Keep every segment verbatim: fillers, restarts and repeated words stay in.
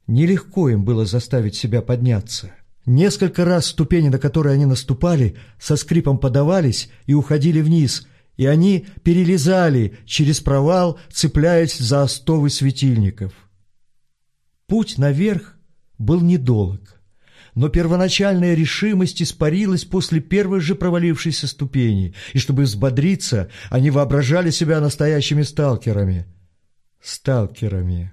Нелегко им было заставить себя подняться. Несколько раз ступени, на которые они наступали, со скрипом подавались и уходили вниз, и они перелезали через провал, цепляясь за остовы светильников. Путь наверх был недолг, но первоначальная решимость испарилась после первой же провалившейся ступени, и чтобы взбодриться, они воображали себя настоящими сталкерами. Сталкерами.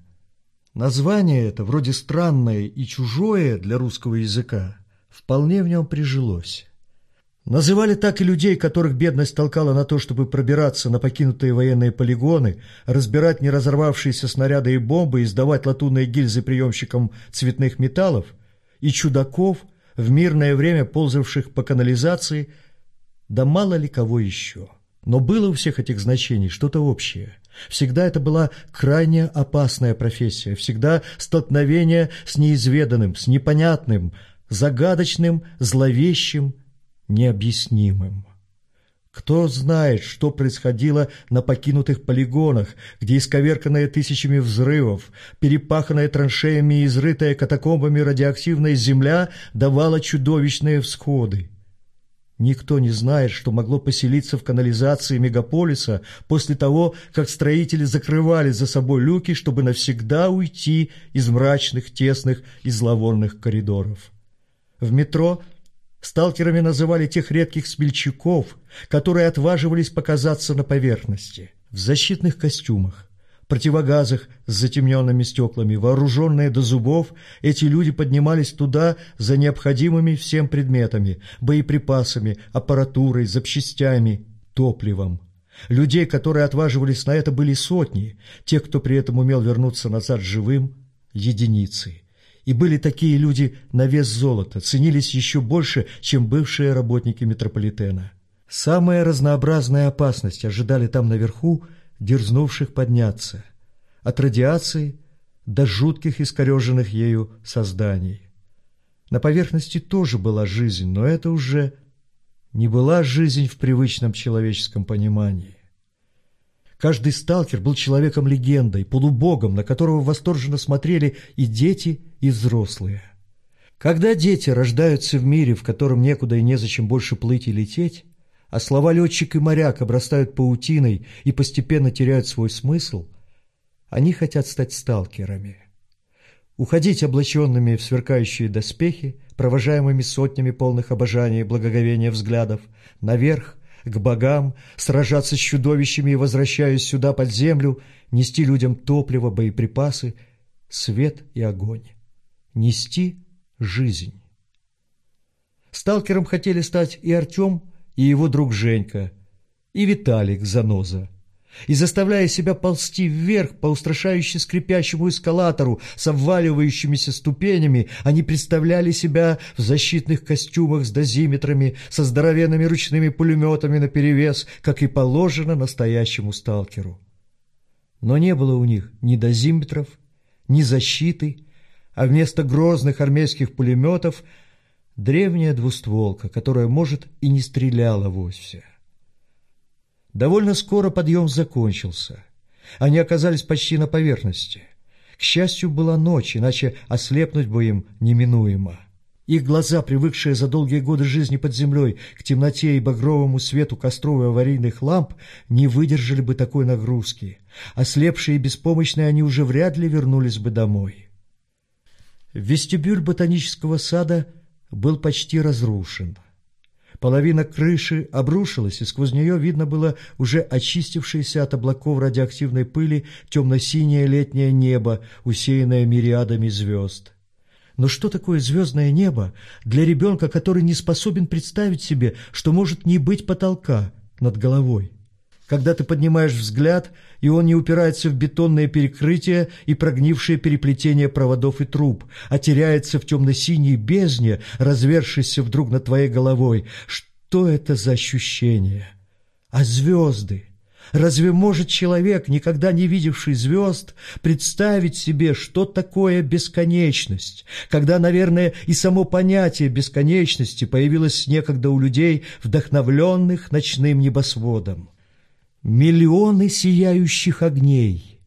Название это, вроде странное и чужое для русского языка, вполне в нем прижилось. Называли так и людей, которых бедность толкала на то, чтобы пробираться на покинутые военные полигоны, разбирать неразорвавшиеся снаряды и бомбы и сдавать латунные гильзы приемщикам цветных металлов, и чудаков, в мирное время ползавших по канализации, да мало ли кого еще. Но было у всех этих значений что-то общее. Всегда это была крайне опасная профессия, всегда столкновение с неизведанным, с непонятным, загадочным, зловещим, необъяснимым. Кто знает, что происходило на покинутых полигонах, где исковерканная тысячами взрывов, перепаханная траншеями и изрытая катакомбами радиоактивная земля давала чудовищные всходы. Никто не знает, что могло поселиться в канализации мегаполиса после того, как строители закрывали за собой люки, чтобы навсегда уйти из мрачных, тесных и зловонных коридоров. В метро сталкерами называли тех редких смельчаков, которые отваживались показаться на поверхности. В защитных костюмах, противогазах с затемненными стеклами, вооруженные до зубов, эти люди поднимались туда за необходимыми всем предметами, боеприпасами, аппаратурой, запчастями, топливом. Людей, которые отваживались на это, были сотни, тех, кто при этом умел вернуться назад живым, единицы. И были такие люди на вес золота, ценились еще больше, чем бывшие работники метрополитена. Самая разнообразная опасность ожидали там наверху дерзнувших подняться, от радиации до жутких искореженных ею созданий. На поверхности тоже была жизнь, но это уже не была жизнь в привычном человеческом понимании. Каждый сталкер был человеком-легендой, полубогом, на которого восторженно смотрели и дети, и взрослые. Когда дети рождаются в мире, в котором некуда и незачем больше плыть и лететь, а слова летчик и моряк обрастают паутиной и постепенно теряют свой смысл, они хотят стать сталкерами. Уходить облаченными в сверкающие доспехи, провожаемыми сотнями полных обожания и благоговения взглядов, наверх, к богам, сражаться с чудовищами и, возвращаясь сюда под землю, нести людям топливо, боеприпасы, свет и огонь. Нести жизнь. Сталкером хотели стать и Артем, и его друг Женька, и Виталик Заноза. И, заставляя себя ползти вверх по устрашающе скрипящему эскалатору с обваливающимися ступенями, они представляли себя в защитных костюмах с дозиметрами, со здоровенными ручными пулеметами наперевес, как и положено настоящему сталкеру. Но не было у них ни дозиметров, ни защиты, а вместо грозных армейских пулеметов древняя двустволка, которая, может, и не стреляла вовсе. Довольно скоро подъем закончился. Они оказались почти на поверхности. К счастью, была ночь, иначе ослепнуть бы им неминуемо. Их глаза, привыкшие за долгие годы жизни под землей к темноте и багровому свету костров и аварийных ламп, не выдержали бы такой нагрузки. Ослепшие и беспомощные, они уже вряд ли вернулись бы домой. Вестибюль ботанического сада был почти разрушен. Половина крыши обрушилась, и сквозь нее видно было уже очистившееся от облаков радиоактивной пыли темно-синее летнее небо, усеянное мириадами звезд. Но что такое звездное небо для ребенка, который не способен представить себе, что может не быть потолка над головой? Когда ты поднимаешь взгляд, и он не упирается в бетонные перекрытия и прогнившие переплетения проводов и труб, а теряется в темно-синей бездне, развершейся вдруг над твоей головой. Что это за ощущение? А звезды? Разве может человек, никогда не видевший звезд, представить себе, что такое бесконечность, когда, наверное, и само понятие бесконечности появилось некогда у людей, вдохновленных ночным небосводом? Миллионы сияющих огней,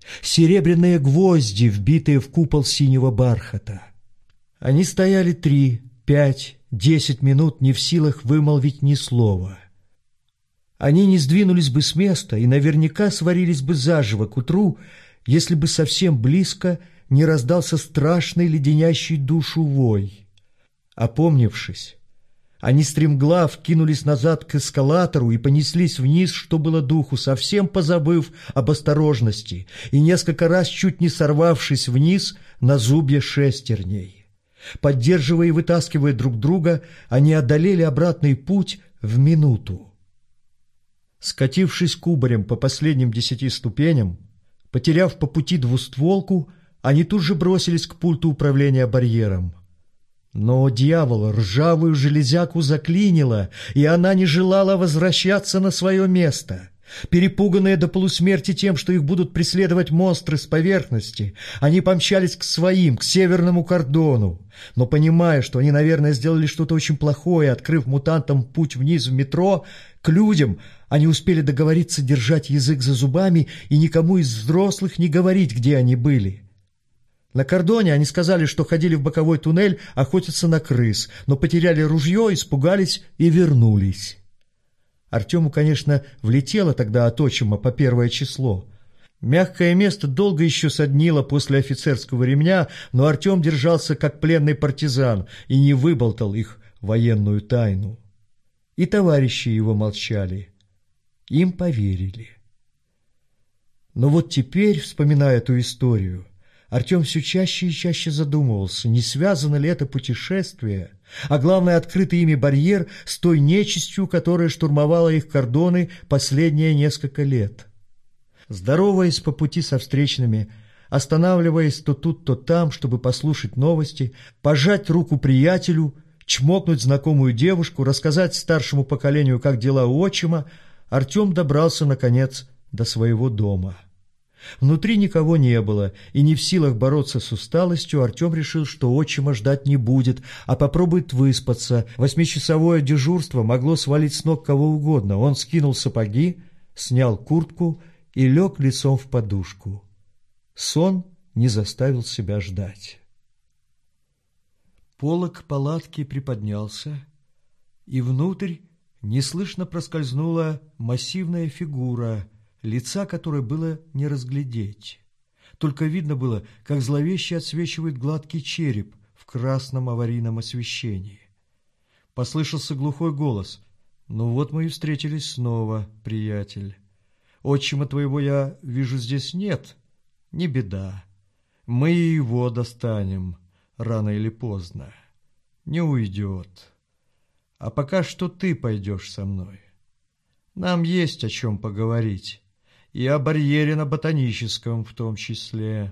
серебряные гвозди, вбитые в купол синего бархата. Они стояли три, пять, десять минут, не в силах вымолвить ни слова. Они не сдвинулись бы с места и наверняка сварились бы заживо к утру, если бы совсем близко не раздался страшный леденящий душу вой. Опомнившись, они стремглав кинулись назад к эскалатору и понеслись вниз, что было духу, совсем позабыв об осторожности и несколько раз чуть не сорвавшись вниз на зубья шестерней. Поддерживая и вытаскивая друг друга, они одолели обратный путь в минуту. Скатившись кубарем по последним десяти ступеням, потеряв по пути двустволку, они тут же бросились к пульту управления барьером. Но, дьявол, ржавую железяку заклинило, и она не желала возвращаться на свое место. Перепуганные до полусмерти тем, что их будут преследовать монстры с поверхности, они помчались к своим, к северному кордону. Но, понимая, что они, наверное, сделали что-то очень плохое, открыв мутантам путь вниз в метро, к людям, они успели договориться держать язык за зубами и никому из взрослых не говорить, где они были. На кордоне они сказали, что ходили в боковой туннель охотиться на крыс, но потеряли ружье, испугались и вернулись. Артему, конечно, влетело тогда от отчима по первое число. Мягкое место долго еще соднило после офицерского ремня, но Артем держался как пленный партизан и не выболтал их военную тайну. И товарищи его молчали. Им поверили. Но вот теперь, вспоминая эту историю, Артем все чаще и чаще задумывался, не связано ли это путешествие, а главное, открытый ими барьер с той нечистью, которая штурмовала их кордоны последние несколько лет. Здороваясь по пути со встречными, останавливаясь то тут, то там, чтобы послушать новости, пожать руку приятелю, чмокнуть знакомую девушку, рассказать старшему поколению, как дела у отчима, Артем добрался, наконец, до своего дома. Внутри никого не было, и не в силах бороться с усталостью, Артем решил, что отчима ждать не будет, а попробует выспаться. Восьмичасовое дежурство могло свалить с ног кого угодно. Он скинул сапоги, снял куртку и лег лицом в подушку. Сон не заставил себя ждать. Полог палатки приподнялся, и внутрь неслышно проскользнула массивная фигура, лица которой было не разглядеть. Только видно было, как зловеще отсвечивает гладкий череп в красном аварийном освещении. Послышался глухой голос. «Ну вот мы и встретились снова, приятель. Отчима твоего, я вижу, здесь нет. Не беда. Мы и его достанем, рано или поздно. Не уйдет. А пока что ты пойдешь со мной. Нам есть о чем поговорить. И о барьере на Ботаническом в том числе».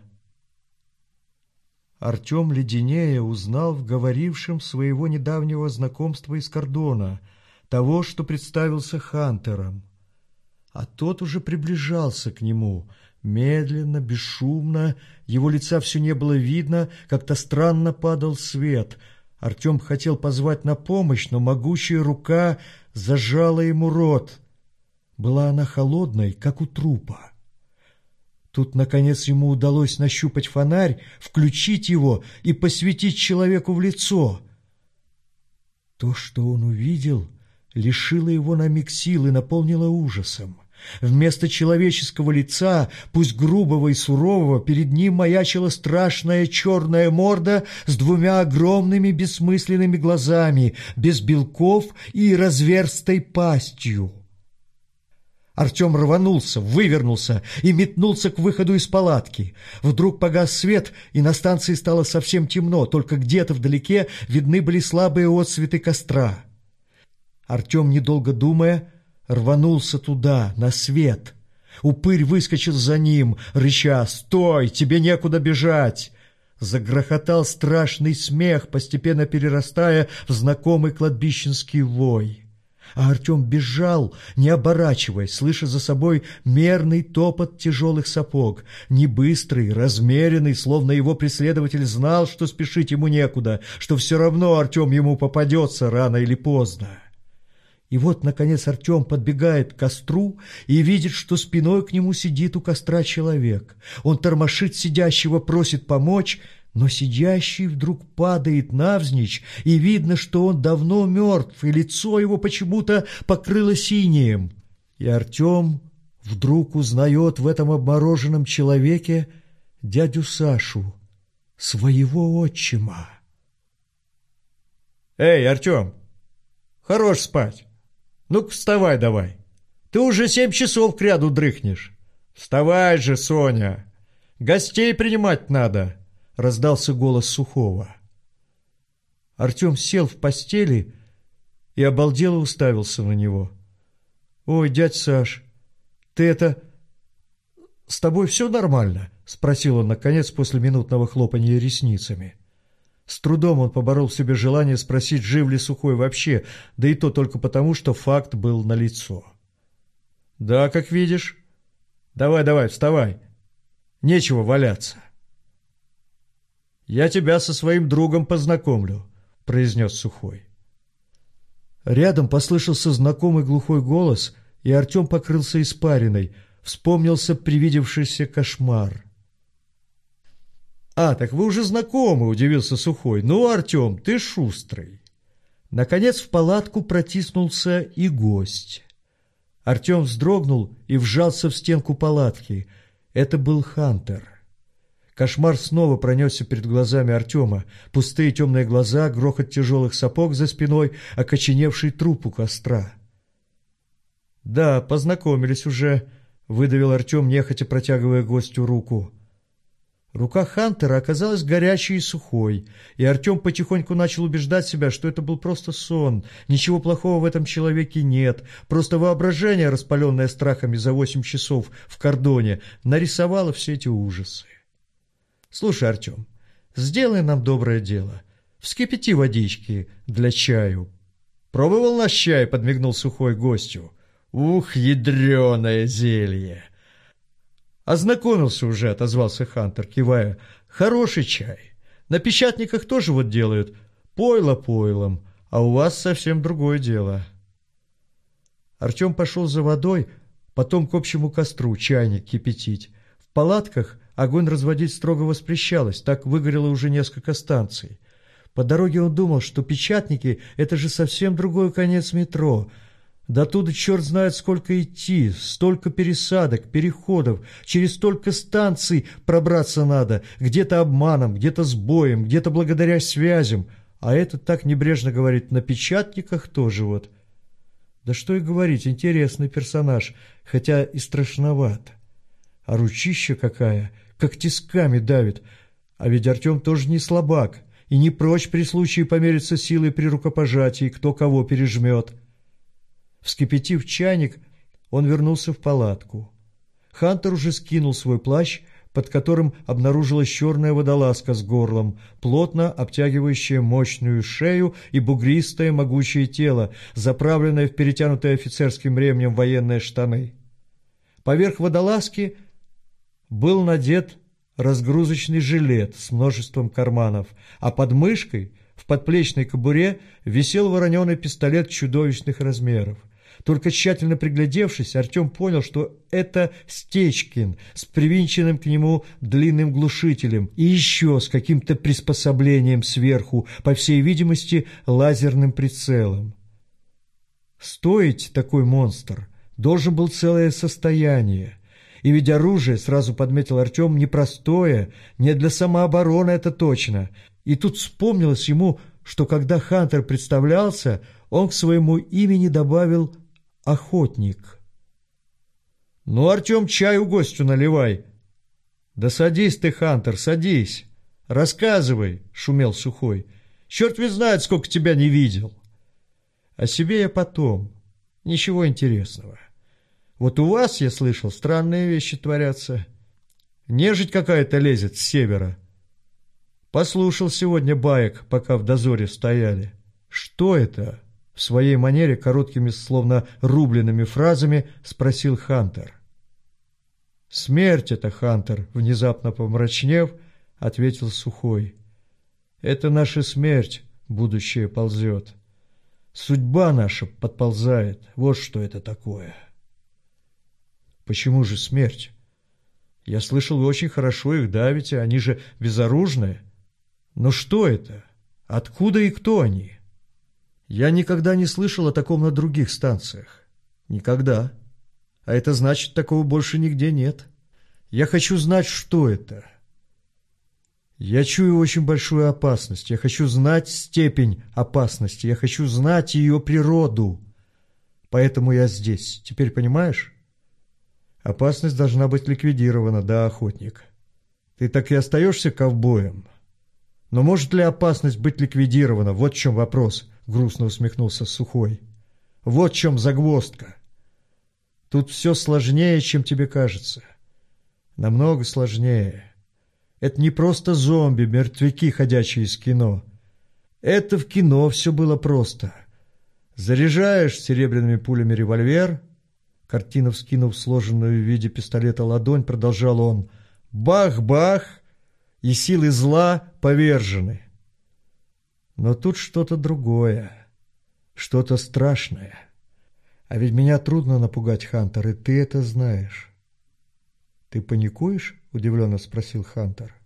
Артем леденее узнал в говорившем своего недавнего знакомства из кордона, того, что представился Хантером. А тот уже приближался к нему, медленно, бесшумно, его лица все не было видно, как-то странно падал свет. Артем хотел позвать на помощь, но могучая рука зажала ему рот. Была она холодной, как у трупа. Тут, наконец, ему удалось нащупать фонарь, включить его и посветить человеку в лицо. То, что он увидел, лишило его на миг сил и наполнило ужасом. Вместо человеческого лица, пусть грубого и сурового, перед ним маячила страшная черная морда с двумя огромными бессмысленными глазами, без белков и разверстой пастью. Артем рванулся, вывернулся и метнулся к выходу из палатки. Вдруг погас свет, и на станции стало совсем темно, только где-то вдалеке видны были слабые отсветы костра. Артем, недолго думая, рванулся туда, на свет. Упырь выскочил за ним, рыча: «Стой, тебе некуда бежать!» Загрохотал страшный смех, постепенно перерастая в знакомый кладбищенский вой. А Артем бежал, не оборачиваясь, слыша за собой мерный топот тяжелых сапог, не быстрый, размеренный, словно его преследователь знал, что спешить ему некуда, что все равно Артем ему попадется рано или поздно. И вот, наконец, Артем подбегает к костру и видит, что спиной к нему сидит у костра человек. Он тормошит сидящего, просит помочь, но сидящий вдруг падает навзничь, и видно, что он давно мертв, и лицо его почему-то покрыло синим. И Артем вдруг узнает в этом обмороженном человеке дядю Сашу, своего отчима. «Эй, Артем, хорош спать! Ну-ка вставай давай! Ты уже семь часов кряду дрыхнешь! Вставай же, Соня! Гостей принимать надо!» — раздался голос Сухого. Артем сел в постели и обалдело уставился на него. «Ой, дядь Саш, ты это... с тобой все нормально?» — спросил он, наконец, после минутного хлопанья ресницами. С трудом он поборол в себе желание спросить, жив ли Сухой вообще, да и то только потому, что факт был налицо. «Да, как видишь. Давай, давай, вставай. Нечего валяться». «Я тебя со своим другом познакомлю», — произнес Сухой. Рядом послышался знакомый глухой голос, и Артем покрылся испариной. Вспомнился привидевшийся кошмар. «А, так вы уже знакомы», — удивился Сухой. «Ну, Артем, ты шустрый». Наконец в палатку протиснулся и гость. Артем вздрогнул и вжался в стенку палатки. Это был Хантер. Кошмар снова пронесся перед глазами Артема. Пустые темные глаза, грохот тяжелых сапог за спиной, окоченевший труп у костра. «Да, познакомились уже», — выдавил Артем, нехотя протягивая гостю руку. Рука Хантера оказалась горячей и сухой, и Артем потихоньку начал убеждать себя, что это был просто сон, ничего плохого в этом человеке нет, просто воображение, распаленное страхами за восемь часов в кордоне, нарисовало все эти ужасы. «Слушай, Артем, сделай нам доброе дело. Вскипяти водички для чаю». «Пробовал наш чай?» — подмигнул Сухой гостю. «Ух, ядреное зелье!» «Ознакомился уже», — отозвался Хантер, кивая. «Хороший чай. На печатниках тоже вот делают. Пойло пойлом, а у вас совсем другое дело». Артем пошел за водой, потом к общему костру чайник кипятить. В палатках огонь разводить строго воспрещалось, так выгорело уже несколько станций. По дороге он думал, что печатники — это же совсем другой конец метро. До туда черт знает сколько идти, столько пересадок, переходов, через столько станций пробраться надо, где-то обманом, где-то сбоем, где-то благодаря связям. А этот так небрежно говорит, на печатниках тоже вот. Да что и говорить, интересный персонаж, хотя и страшноват. А ручища какая, как тисками давит. А ведь Артем тоже не слабак и не прочь при случае помериться силой при рукопожатии, кто кого пережмет. Вскипятив чайник, он вернулся в палатку. Хантер уже скинул свой плащ, под которым обнаружилась черная водолазка с горлом, плотно обтягивающая мощную шею и бугристое могучее тело, заправленное в перетянутые офицерским ремнем военные штаны. Поверх водолазки был надет разгрузочный жилет с множеством карманов, а под мышкой в подплечной кобуре висел вороненый пистолет чудовищных размеров. Только тщательно приглядевшись, Артем понял, что это Стечкин с привинченным к нему длинным глушителем и еще с каким-то приспособлением сверху, по всей видимости, лазерным прицелом. Стоить такой монстр должен был целое состояние. И ведь оружие, сразу подметил Артем, непростое, не для самообороны это точно. И тут вспомнилось ему, что когда Хантер представлялся, он к своему имени добавил «охотник». «Ну, Артем, чаю гостю наливай». «Да садись ты, Хантер, садись. Рассказывай», — шумел Сухой. «Черт ведь знает, сколько тебя не видел». «О себе я потом. Ничего интересного. Вот у вас, я слышал, странные вещи творятся. Нежить какая-то лезет с севера. Послушал сегодня баек, пока в дозоре стояли. Что это?» В своей манере, короткими, словно рубленными фразами, спросил Хантер. «Смерть это, Хантер», — внезапно помрачнев, ответил Сухой. «Это наша смерть, будущее ползет. Судьба наша подползает. Вот что это такое. Почему же смерть? Я слышал, вы очень хорошо их давите, они же безоружные. Но что это? Откуда и кто они? Я никогда не слышал о таком на других станциях. Никогда. А это значит, такого больше нигде нет. Я хочу знать, что это. Я чую очень большую опасность. Я хочу знать степень опасности. Я хочу знать ее природу. Поэтому я здесь. Теперь понимаешь? Опасность должна быть ликвидирована, да, охотник? Ты так и остаешься ковбоем? Но может ли опасность быть ликвидирована? Вот в чем вопрос, грустно усмехнулся Сухой. Вот в чем загвоздка. Тут все сложнее, чем тебе кажется. Намного сложнее. Это не просто зомби, мертвяки, ходячие из кино. Это в кино все было просто. Заряжаешь серебряными пулями револьвер. Картина, вскинув сложенную в виде пистолета ладонь, продолжал он. Бах-бах, и силы зла повержены. Но тут что-то другое, что-то страшное. А ведь меня трудно напугать, Хантер, и ты это знаешь. Ты паникуешь? Удивленно спросил Хантер.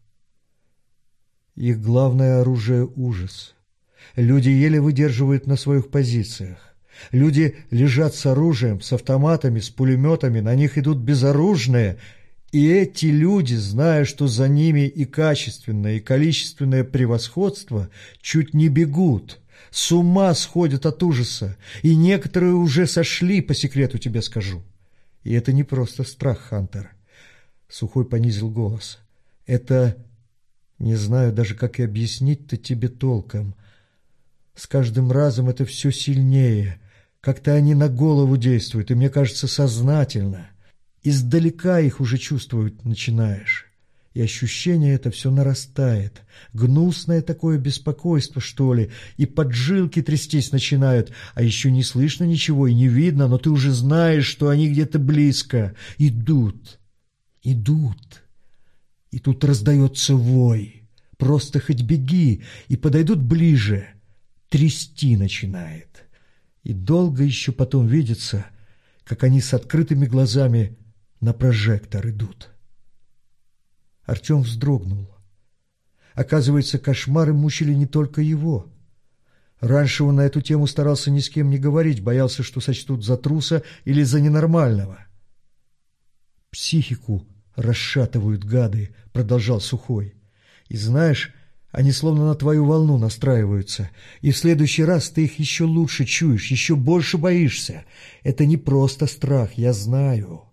Их главное оружие — ужас. Люди еле выдерживают на своих позициях. Люди лежат с оружием, с автоматами, с пулеметами, на них идут безоружные, и эти люди, зная, что за ними и качественное, и количественное превосходство, чуть не бегут, с ума сходят от ужаса, и некоторые уже сошли, по секрету тебе скажу. И это не просто страх, Хантер. Сухой понизил голос. Это... Не знаю даже, как и объяснить-то тебе толком. С каждым разом это все сильнее. Как-то они на голову действуют, и, мне кажется, сознательно. Издалека их уже чувствовать начинаешь. И ощущение это все нарастает. Гнусное такое беспокойство, что ли, и поджилки трястись начинают, а еще не слышно ничего и не видно, но ты уже знаешь, что они где-то близко. Идут, идут. И тут раздается вой. Просто хоть беги, и подойдут ближе. Трясти начинает. И долго еще потом видится, как они с открытыми глазами на прожектор идут. Артем вздрогнул. Оказывается, кошмары мучили не только его. Раньше он на эту тему старался ни с кем не говорить, боялся, что сочтут за труса или за ненормального. «Психику расшатывают гады», — продолжал Сухой. «И знаешь, они словно на твою волну настраиваются, и в следующий раз ты их еще лучше чуешь, еще больше боишься. Это не просто страх, я знаю».